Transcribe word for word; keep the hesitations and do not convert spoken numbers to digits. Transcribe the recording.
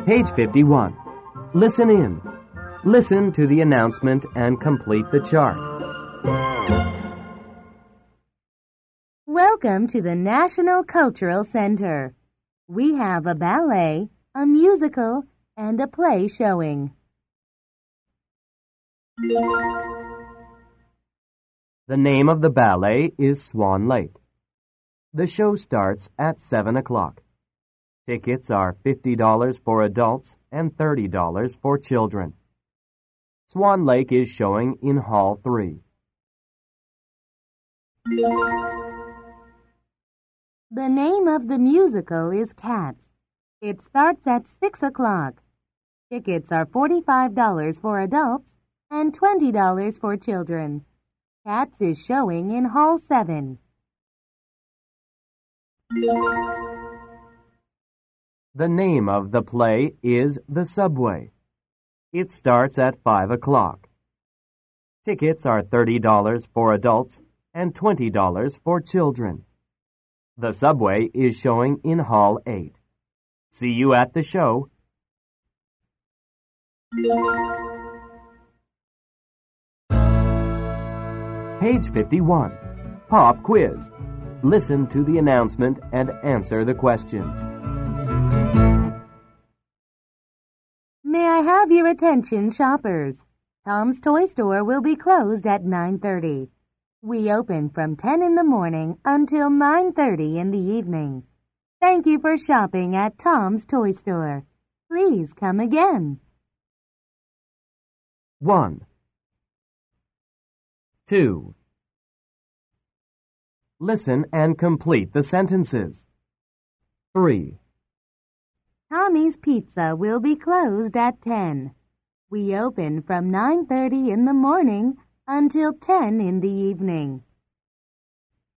Page fifty-one. Listen in. Listen to the announcement and complete the chart. Welcome to the National Cultural Center. We have a ballet, a musical, and a play showing. The name of the ballet is Swan Lake. The show starts at seven o'clock. Tickets are fifty dollars for adults and thirty dollars for children. Swan Lake is showing in Hall three. The name of the musical is Cats. It starts at six o'clock. Tickets are forty-five dollars for adults and twenty dollars for children. Cats is showing in Hall seven. The name of the play is The Subway. It starts at five o'clock. Tickets are thirty dollars for adults and twenty dollars for children. The Subway is showing in Hall eight. See you at the show. Page fifty-one. Pop Quiz. Listen to the announcement and answer the questions. May I have your attention, shoppers? Tom's Toy Store will be closed at nine thirty. We open from ten in the morning until nine thirty in the evening. Thank you for shopping at Tom's Toy Store. Please come again. One. Two. Listen and complete the sentences. Three. Tommy's Pizza will be closed at ten. We open from nine thirty in the morning until ten in the evening.